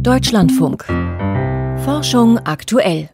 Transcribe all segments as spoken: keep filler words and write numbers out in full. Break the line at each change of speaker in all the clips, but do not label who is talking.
Deutschlandfunk. Forschung aktuell.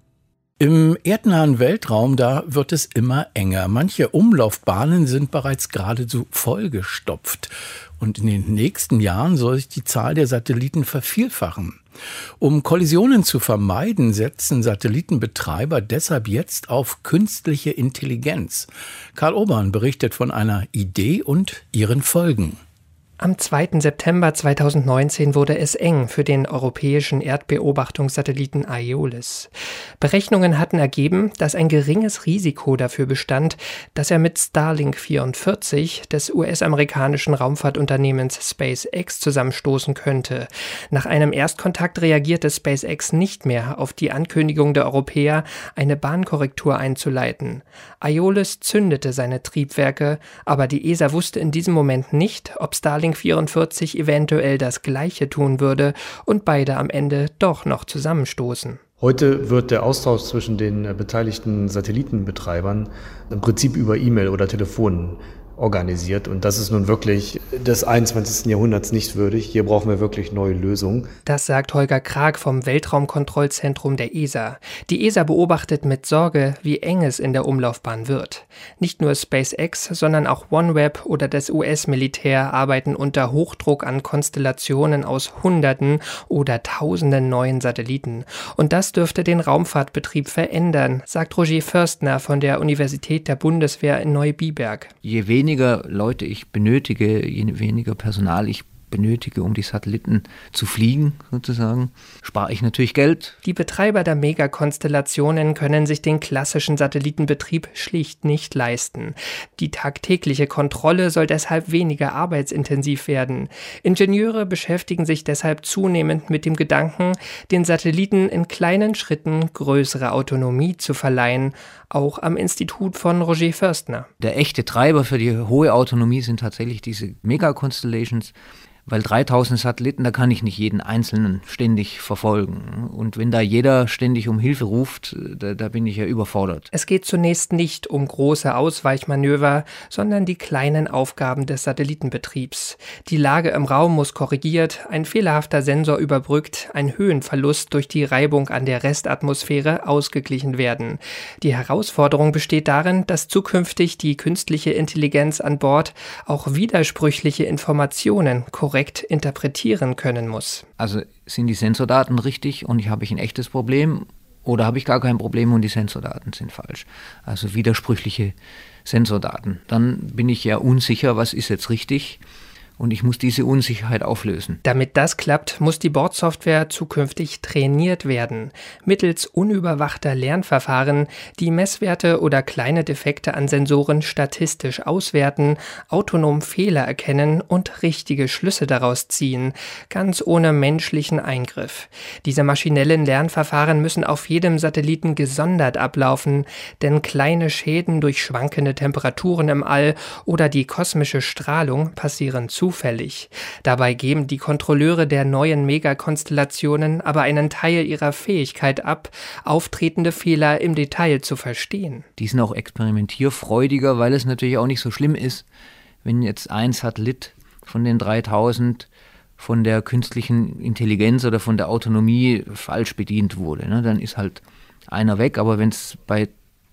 Im erdnahen Weltraum, da wird es immer enger. Manche Umlaufbahnen sind bereits geradezu vollgestopft. Und in den nächsten Jahren soll sich die Zahl der Satelliten vervielfachen. Um Kollisionen zu vermeiden, setzen Satellitenbetreiber deshalb jetzt auf künstliche Intelligenz. Karl Urban berichtet von einer Idee und ihren Folgen.
Am zweiten September zweitausendneunzehn wurde es eng für den europäischen Erdbeobachtungssatelliten Aeolus. Berechnungen hatten ergeben, dass ein geringes Risiko dafür bestand, dass er mit Starlink vierundvierzig des U S-amerikanischen Raumfahrtunternehmens SpaceX zusammenstoßen könnte. Nach einem Erstkontakt reagierte SpaceX nicht mehr auf die Ankündigung der Europäer, eine Bahnkorrektur einzuleiten. Aeolus zündete seine Triebwerke, aber die E S A wusste in diesem Moment nicht, ob Starlink vierundvierzig eventuell das Gleiche tun würde und beide am Ende doch noch zusammenstoßen.
Heute wird der Austausch zwischen den beteiligten Satellitenbetreibern im Prinzip über E-Mail oder Telefon organisiert. Und das ist nun wirklich des einundzwanzigsten Jahrhunderts nicht würdig. Hier brauchen wir wirklich neue Lösungen.
Das sagt Holger Krag vom Weltraumkontrollzentrum der E S A. Die E S A beobachtet mit Sorge, wie eng es in der Umlaufbahn wird. Nicht nur SpaceX, sondern auch OneWeb oder das U S-Militär arbeiten unter Hochdruck an Konstellationen aus Hunderten oder Tausenden neuen Satelliten. Und das dürfte den Raumfahrtbetrieb verändern, sagt Roger Förstner von der Universität der Bundeswehr in Neubiberg.
Je weniger Leute ich benötige, je weniger Personal ich benötige, um die Satelliten zu fliegen, sozusagen, spare ich natürlich Geld.
Die Betreiber der Megakonstellationen können sich den klassischen Satellitenbetrieb schlicht nicht leisten. Die tagtägliche Kontrolle soll deshalb weniger arbeitsintensiv werden. Ingenieure beschäftigen sich deshalb zunehmend mit dem Gedanken, den Satelliten in kleinen Schritten größere Autonomie zu verleihen, auch am Institut von Roger Förstner.
Der echte Treiber für die hohe Autonomie sind tatsächlich diese Megaconstellations. Weil dreitausend Satelliten, da kann ich nicht jeden Einzelnen ständig verfolgen. Und wenn da jeder ständig um Hilfe ruft, da, da bin ich ja überfordert.
Es geht zunächst nicht um große Ausweichmanöver, sondern die kleinen Aufgaben des Satellitenbetriebs. Die Lage im Raum muss korrigiert, ein fehlerhafter Sensor überbrückt, ein Höhenverlust durch die Reibung an der Restatmosphäre ausgeglichen werden. Die Herausforderung besteht darin, dass zukünftig die künstliche Intelligenz an Bord auch widersprüchliche Informationen korrigiert korrekt interpretieren können muss.
Also sind die Sensordaten richtig und habe ich ein echtes Problem oder habe ich gar kein Problem und die Sensordaten sind falsch? Also widersprüchliche Sensordaten. Dann bin ich ja unsicher, was ist jetzt richtig? Und ich muss diese Unsicherheit auflösen.
Damit das klappt, muss die Bordsoftware zukünftig trainiert werden. Mittels unüberwachter Lernverfahren, die Messwerte oder kleine Defekte an Sensoren statistisch auswerten, autonom Fehler erkennen und richtige Schlüsse daraus ziehen, ganz ohne menschlichen Eingriff. Diese maschinellen Lernverfahren müssen auf jedem Satelliten gesondert ablaufen, denn kleine Schäden durch schwankende Temperaturen im All oder die kosmische Strahlung passieren zufällig. Zufällig. Dabei geben die Kontrolleure der neuen Megakonstellationen aber einen Teil ihrer Fähigkeit ab, auftretende Fehler im Detail zu verstehen.
Die sind auch experimentierfreudiger, weil es natürlich auch nicht so schlimm ist, wenn jetzt ein Satellit von den dreitausend von der künstlichen Intelligenz oder von der Autonomie falsch bedient wurde. Ne? Dann ist halt einer weg, aber wenn es bei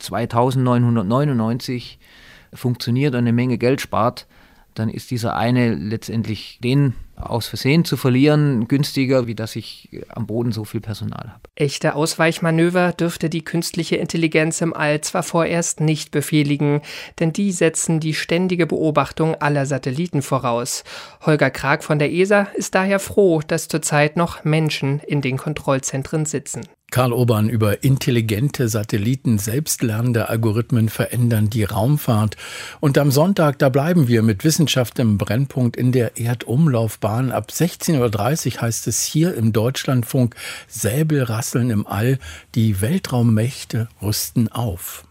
zweitausendneunhundertneunundneunzig funktioniert und eine Menge Geld spart, dann ist dieser eine letztendlich den aus Versehen zu verlieren günstiger, wie dass ich am Boden so viel Personal habe.
Echte Ausweichmanöver dürfte die künstliche Intelligenz im All zwar vorerst nicht befehligen, denn die setzen die ständige Beobachtung aller Satelliten voraus. Holger Krag von der E S A ist daher froh, dass zurzeit noch Menschen in den Kontrollzentren sitzen.
Karl Urban über intelligente Satelliten, selbstlernende Algorithmen verändern die Raumfahrt. Und am Sonntag, da bleiben wir mit Wissenschaft im Brennpunkt in der Erdumlaufbahn. Ab sechzehn Uhr dreißig heißt es hier im Deutschlandfunk: Säbelrasseln im All, die Weltraummächte rüsten auf.